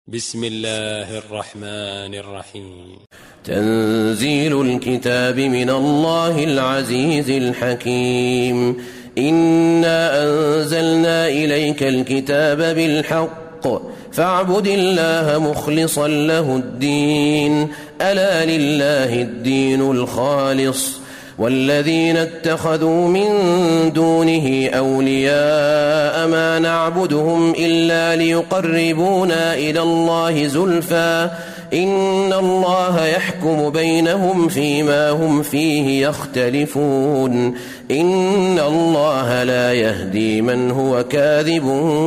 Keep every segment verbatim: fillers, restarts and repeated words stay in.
بسم الله الرحمن الرحيم. تنزيل الكتاب من الله العزيز الحكيم. إنا أنزلنا إليك الكتاب بالحق فاعبد الله مخلصا له الدين ألا لله الدين الخالص والذين اتخذوا من دونه أولياء ما نعبدهم إلا ليقربونا إلى الله زلفى إن الله يحكم بينهم فيما هم فيه يختلفون إن الله لا يهدي من هو كاذب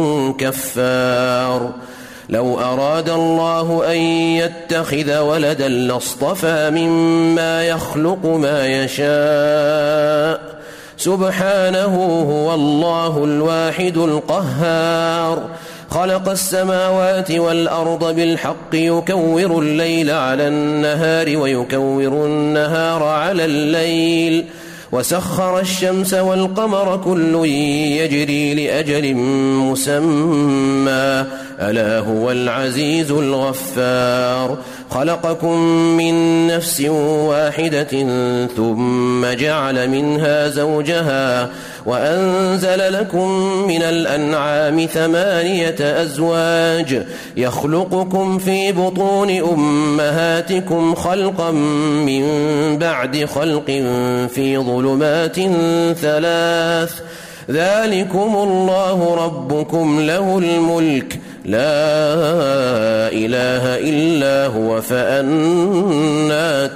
كفار. لو أراد الله أن يتخذ ولدا لاصطفى مما يخلق ما يشاء سبحانه هو الله الواحد القهار. خلق السماوات والأرض بالحق يكور الليل على النهار ويكور النهار على الليل وسخر الشمس والقمر كل يجري لأجل مسمى ألا هو العزيز الغفار. خلقكم من نفس واحدة ثم جعل منها زوجها وأنزل لكم من الأنعام ثمانية أزواج يخلقكم في بطون أمهاتكم خلقا من بعد خلق في ظلمات ثلاث ذلكم الله ربكم له الملك لا إله إلا هو فأنى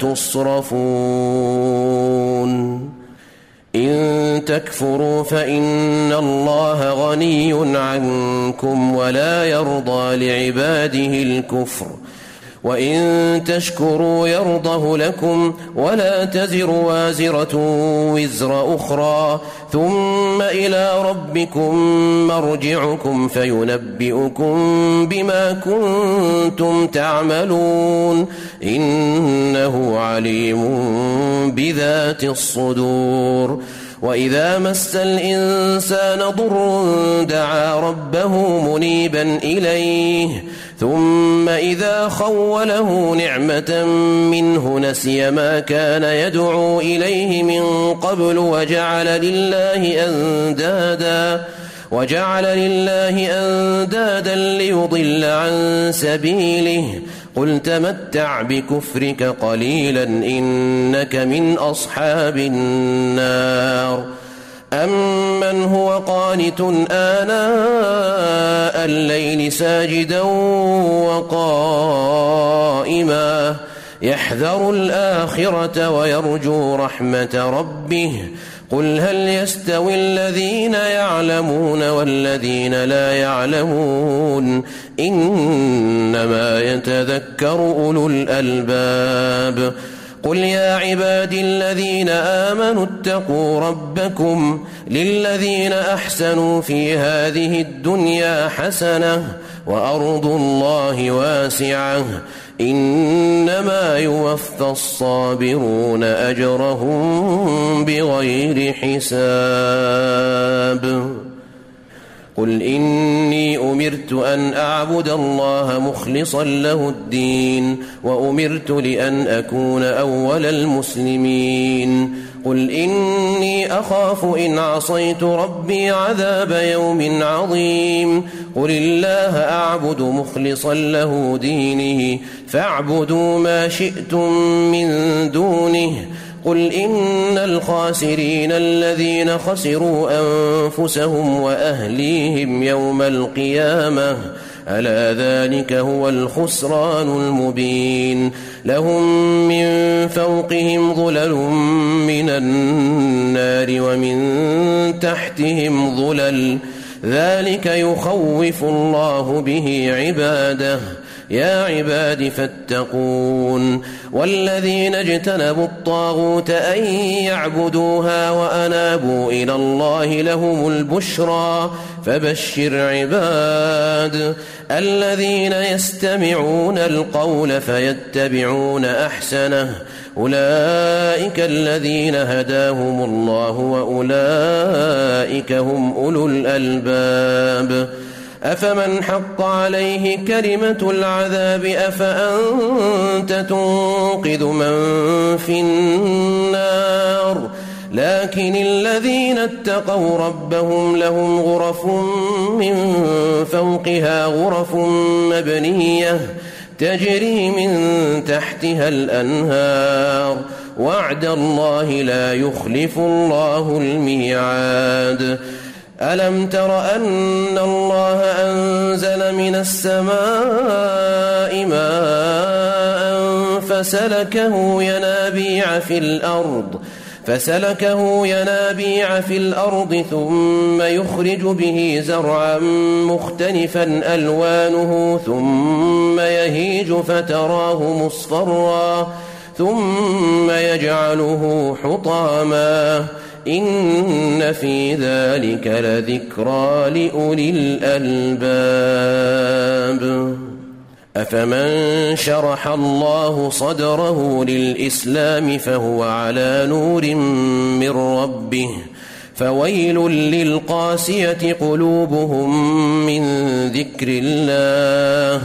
تصرفون. إن تكفروا فإن الله غني عنكم ولا يرضى لعباده الكفر وإن تشكروا يرضه لكم ولا تزر وازرة وزر أخرى ثم إلى ربكم مرجعكم فينبئكم بما كنتم تعملون إنه عليم بذات الصدور. وإذا مس الإنسان ضر دعا ربه منيبا إليه ثم إذا خوله نعمة منه نسي ما كان يدعو إليه من قبل وجعل لله أندادا وجعل لله أندادا ليضل عن سبيله قل تمتع بكفرك قليلا إنك من أصحاب النار. أمن هو قانت آناء الليل ساجدا وقائما يحذر الآخرة ويرجو رحمة ربه قل هل يستوي الذين يعلمون والذين لا يعلمون إنما يتذكر أولو الألباب. قل يا عبادي الذين آمنوا اتقوا ربكم للذين أحسنوا في هذه الدنيا حسنة وأرض الله واسعة إنما يوفى الصابرون أجرهم بغير حساب. قل إني أمرت أن أعبد الله مخلصا له الدين وأمرت لأن أكون أول المسلمين. قل إني أخاف إن عصيت ربي عذاب يوم عظيم. قل الله أعبد مخلصا له دينه فاعبدوا ما شئتم من دونه. قل إن الخاسرين الذين خسروا أنفسهم وأهليهم يوم القيامة ألا ذلك هو الخسران المبين. لهم من فوقهم ظلل من النار ومن تحتهم ظلل ذلك يخوف الله به عباده يا عباد فاتقون. والذين اجتنبوا الطاغوت أن يعبدوها وأنابوا إلى الله لهم البشرى فبشر عباد الذين يستمعون القول فيتبعون أحسنه أولئك الذين هداهم الله وأولئك هم أولو الألباب. أفمن حق عليه كلمة العذاب أفأنت تنقذ من في النار لكن الذين اتقوا ربهم لهم غرف من فوقها غرف مبنية تجري من تحتها الأنهار وعد الله لا يخلف الله الميعاد ألم تر أن الله أنزل من السماء ماء فسلكه ينابيع في الأرض فسلكه ينابيع في الأرض ثم يخرج به زرعا مختلفا ألوانه ثم يهيج فتراه مصفرا ثم يجعله حطاما إن في ذلك لذكرى لأولي الألباب أفمن شرح الله صدره للإسلام فهو على نور من ربه فويل للقاسية قلوبهم من ذكر الله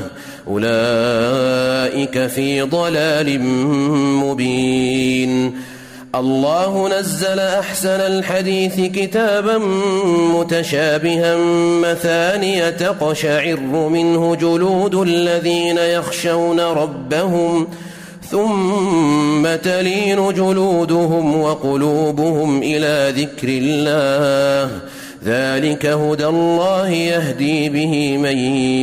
أولئك في ضلال مبين الله نزل أحسن الحديث كتابا متشابها مثانية تقشعر منه جلود الذين يخشون ربهم ثم تلين جلودهم وقلوبهم إلى ذكر الله ذلك هدى الله يهدي به من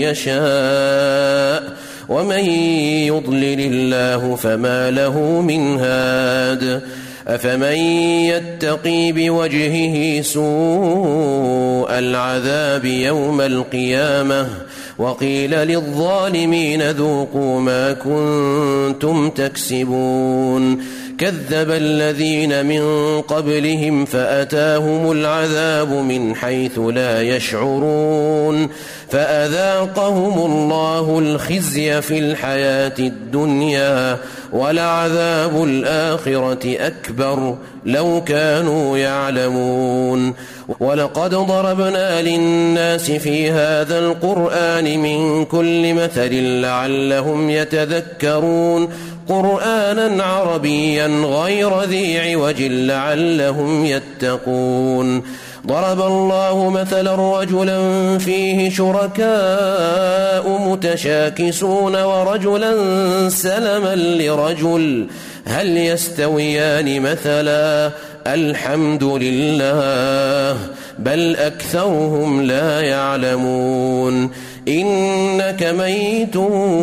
يشاء ومن يضلل الله فما له من هاد أفمن يتقي بوجهه سوء العذاب يوم القيامة وقيل للظالمين ذوقوا ما كنتم تكسبون كذب الذين من قبلهم فأتاهم العذاب من حيث لا يشعرون فأذاقهم الله الخزي في الحياة الدنيا ولعذاب الآخرة أكبر لو كانوا يعلمون ولقد ضربنا للناس في هذا القرآن من كل مثل لعلهم يتذكرون قرآنا عربيا غير ذي عوج لعلهم يتقون ضرب الله مثلا رجلا فيه شركاء متشاكسون ورجلا سلما لرجل هل يستويان مثلا الحمد لله بل أكثرهم لا يعلمون إنك ميت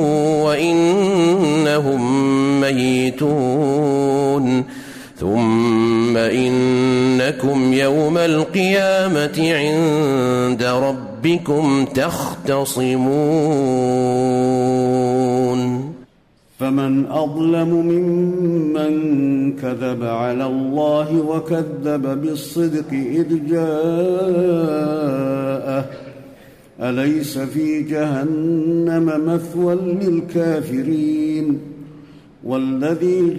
وإنهم ميتون ثم إنكم يوم القيامة عند ربكم تختصمون فمن أظلم ممن كذب على الله وكذب بالصدق إذ جاءه أليس في جهنم مثوى للكافرين والذي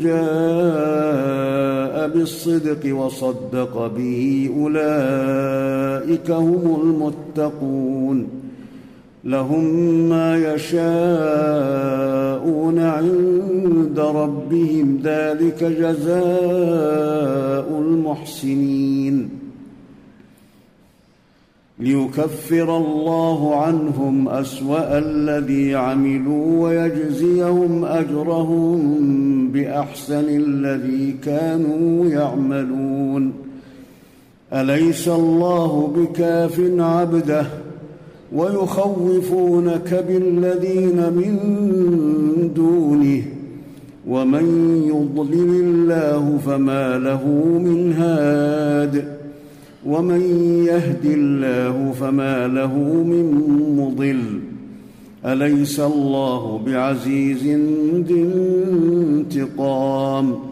جاء بالصدق وصدق به أولئك هم المتقون لهم ما يشاءون عند ربهم ذلك جزاء المحسنين ليكفر الله عنهم أسوأ الذي عملوا ويجزيهم أجرهم بأحسن الذي كانوا يعملون أليس الله بكاف عبده ويخوفونك بالذين من دونه ومن يضلل الله فما له من هاد ومن يهد الله فما له من مضل أليس الله بعزيز ذي انتقام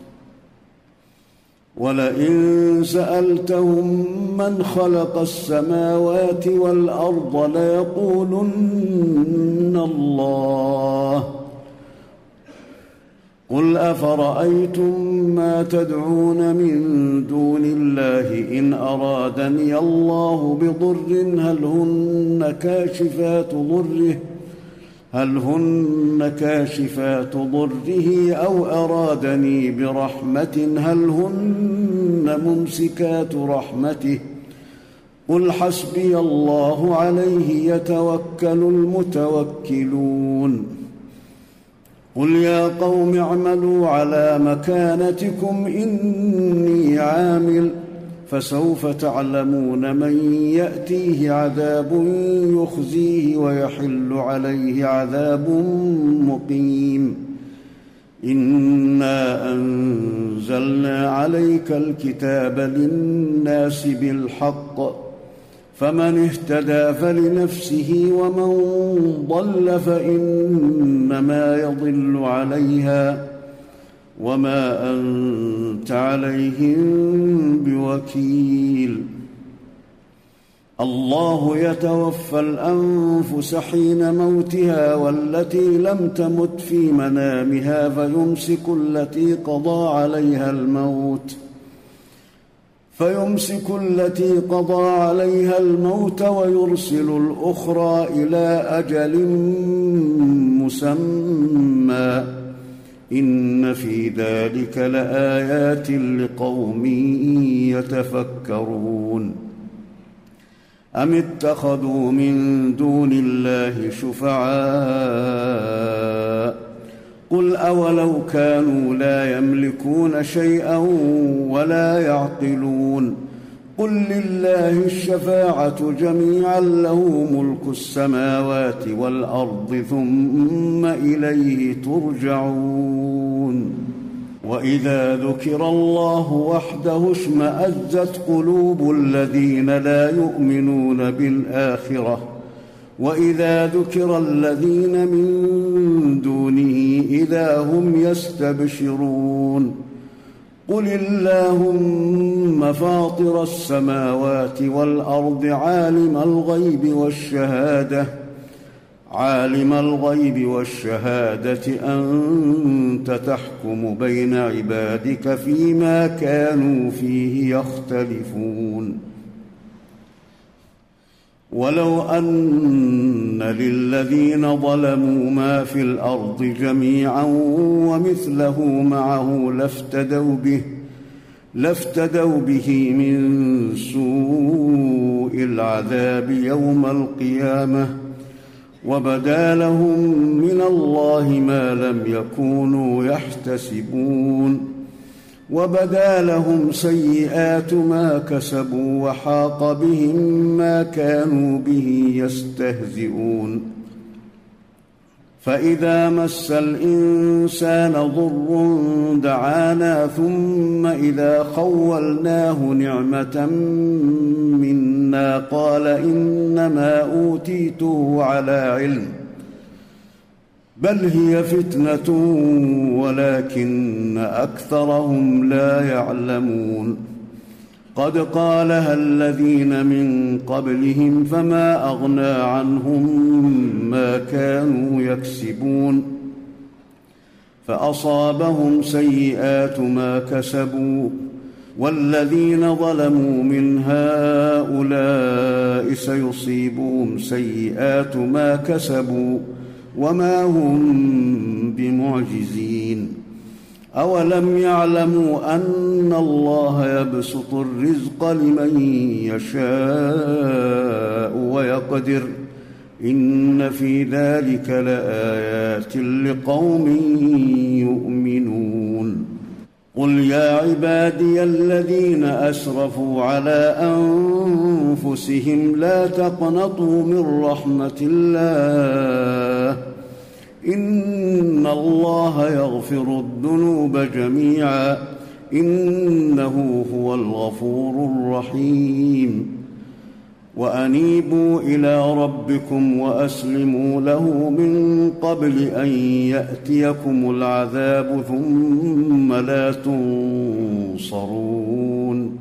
ولئن سألتهم من خلق السماوات والأرض ليقولن الله قل أفرأيتم ما تدعون من دون الله إن أرادني الله بضر هل هن كاشفات ضره هل هن كاشفات ضره أو أرادني برحمة هل هن ممسكات رحمته قل حسبي الله عليه يتوكل المتوكلون قل يا قوم اعملوا على مكانتكم إني عامل فسوف تعلمون من يأتيه عذاب يخزيه ويحل عليه عذاب مقيم إنا أنزلنا عليك الكتاب للناس بالحق فمن اهتدى فلنفسه ومن ضل فإنما يضل عليها وما أنت عليهم بوكيل الله يتوفى الأنفس حين موتها والتي لم تمت في منامها فيمسك التي قضى عليها الموت فيمسك التي قضى عليها الموت ويرسل الأخرى إلى أجل مسمى إن في ذلك لآيات لقوم يتفكرون أم اتخذوا من دون الله شفعاء قل أولو كانوا لا يملكون شيئا ولا يعقلون قل لله الشفاعة جميعا له ملك السماوات والأرض ثم إليه ترجعون وإذا ذكر الله وحده اشمأزت قلوب الذين لا يؤمنون بالآخرة وإذا ذكر الذين من دونه إذا هم يستبشرون قل اللهم فاطر السماوات والأرض عالم الغيب والشهادة عالم الغيب والشهادة أنت تحكم بين عبادك فيما كانوا فيه يختلفون ولو أن للذين ظلموا ما في الأرض جميعا ومثله معه لافتدوا به لافتدوا به من سوء العذاب يوم القيامة وبدا لهم من الله ما لم يكونوا يحتسبون وبدا لهم سيئات ما كسبوا وحاق بهم ما كانوا به يستهزئون فإذا مس الإنسان ضر دعانا ثم إذا خولناه نعمة منا قال إنما أوتيته على علم بل هي فتنة ولكن أكثرهم لا يعلمون قد قالها الذين من قبلهم فما أغنى عنهم ما كانوا يكسبون فأصابهم سيئات ما كسبوا والذين ظلموا من هؤلاء سيصيبهم سيئات ما كسبوا وما هم بمعجزين أولم يعلموا أن الله يبسط الرزق لمن يشاء ويقدر إن في ذلك لآيات لقوم يؤمنون قل يا عبادي الذين أسرفوا على أنفسهم لا تقنطوا من رحمة الله إن الله يغفر الذنوب جميعا إنه هو الغفور الرحيم وأنيبوا إلى ربكم وأسلموا له من قبل أن يأتيكم العذاب ثم لا تنصرون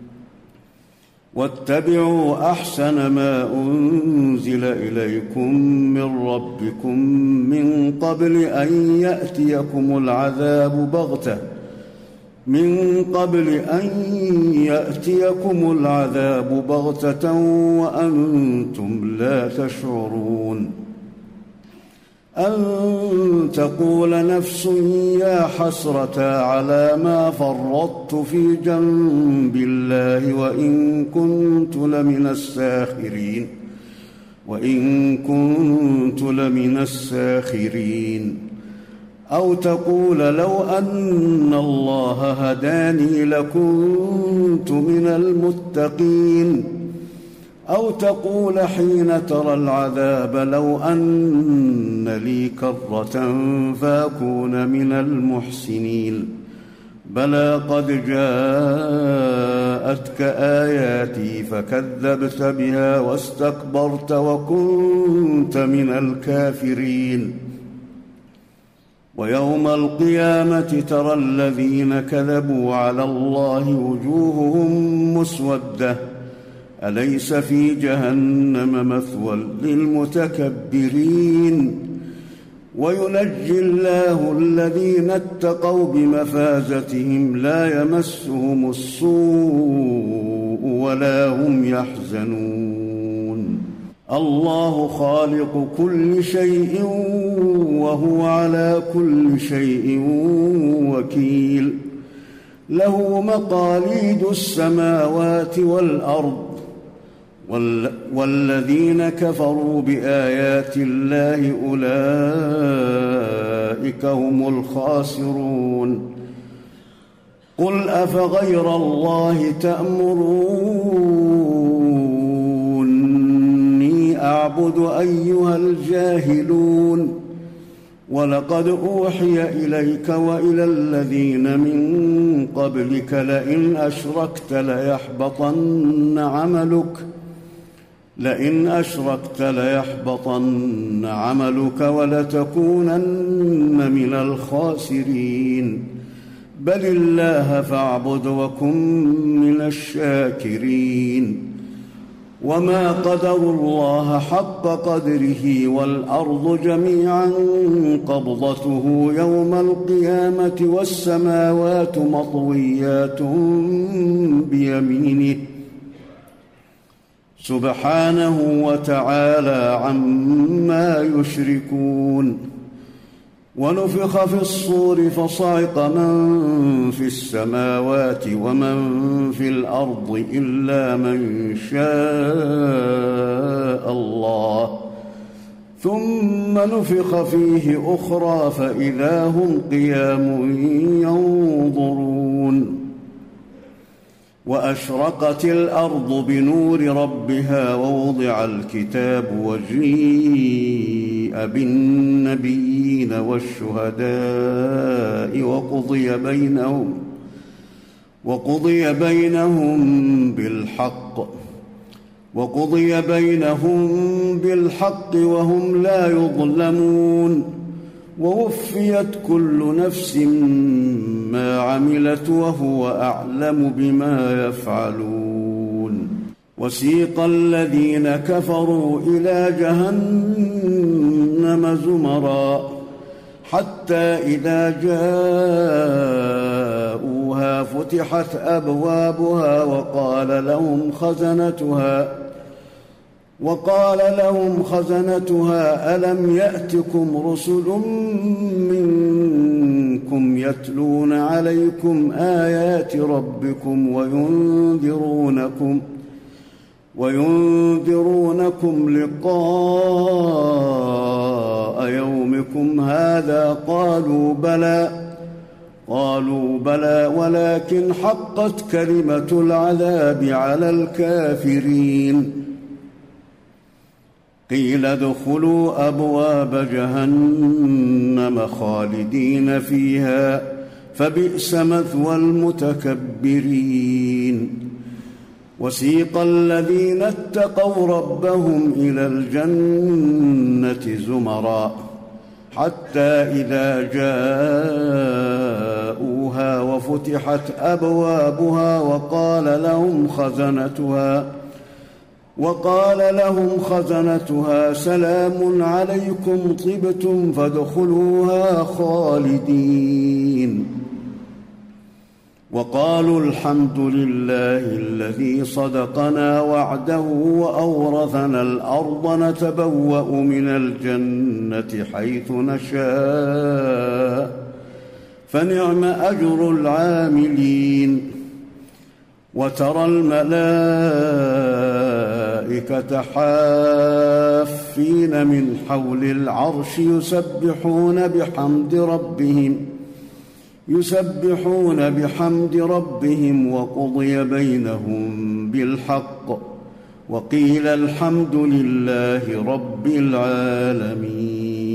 واتبعوا أحسن ما أنزل إليكم من ربكم من قبل أن يأتيكم العذاب بغتة من قبل أن يأتيكم العذاب بغتة وأنتم لا تشعرون أن تقول نفس يا حسرة على ما فرطت في جنب الله وإن كنت لمن الساخرين وإن كنت لمن الساخرين أو تقول لو أن الله هداني لكنت من المتقين أو تقول حين ترى العذاب لو أن لي كرة فأكون من المحسنين بلى قد جاءتك آياتي فكذبت بها واستكبرت وكنت من الكافرين ويوم القيامة ترى الذين كذبوا على الله وجوههم مسودة أليس في جهنم مثوى للمتكبرين وينجي الله الذين اتقوا بمفازتهم لا يمسهم السوء ولا هم يحزنون الله خالق كل شيء وهو على كل شيء وكيل له مقاليد السماوات والأرض والذين كفروا بآيات الله أولئك هم الخاسرون قل أفغير الله تأمروني أعبد أيها الجاهلون ولقد أوحي إليك وإلى الذين من قبلك لئن أشركت ليحبطن عملك لئن أشركت ليحبطن عملك ولتكونن من الخاسرين بل الله فاعبد وكن من الشاكرين وما قدروا الله حق قدره والأرض جميعا قبضته يوم القيامة والسماوات مطويات بيمينه سبحانه وتعالى عما يشركون ونفخ في الصور فصعق من في السماوات ومن في الأرض إلا من شاء الله ثم نفخ فيه أخرى فإذا هم قيام ينظرون وأشرقت الأرض بنور ربها ووضع الكتاب وجيء بالنبيين والشهداء وقضي بينهم وقضي بينهم بالحق وقضي بينهم بالحق وهم لا يظلمون ووفيت كل نفس ما عملت وهو أعلم بما يفعلون وسيق الذين كفروا إلى جهنم زمرا حتى إذا جاءوها فتحت أبوابها وقال لهم خزنتها وقال لهم خزنتها ألم يأتكم رسل منكم يتلون عليكم آيات ربكم وينذرونكم وينذرونكم لقاء يومكم هذا قالوا بلى قالوا بلى ولكن حقت كلمة العذاب على الكافرين قيل ادخلوا أبواب جهنم خالدين فيها فبئس مثوى المتكبرين وسيق الذين اتقوا ربهم إلى الجنة زمرا حتى إذا جاءوها وفتحت أبوابها وقال لهم خزنتها وقال لهم خزنتها سلام عليكم طبتم فادخلوها خالدين وقالوا الحمد لله الذي صدقنا وعده وأورثنا الأرض نتبوأ من الجنة حيث نشاء فنعم أجر العاملين وترى الملائكة حافين من حول العرش يسبحون بحمد ربهم يسبحون بحمد ربهم وقضي بينهم بالحق وقيل الحمد لله رب العالمين.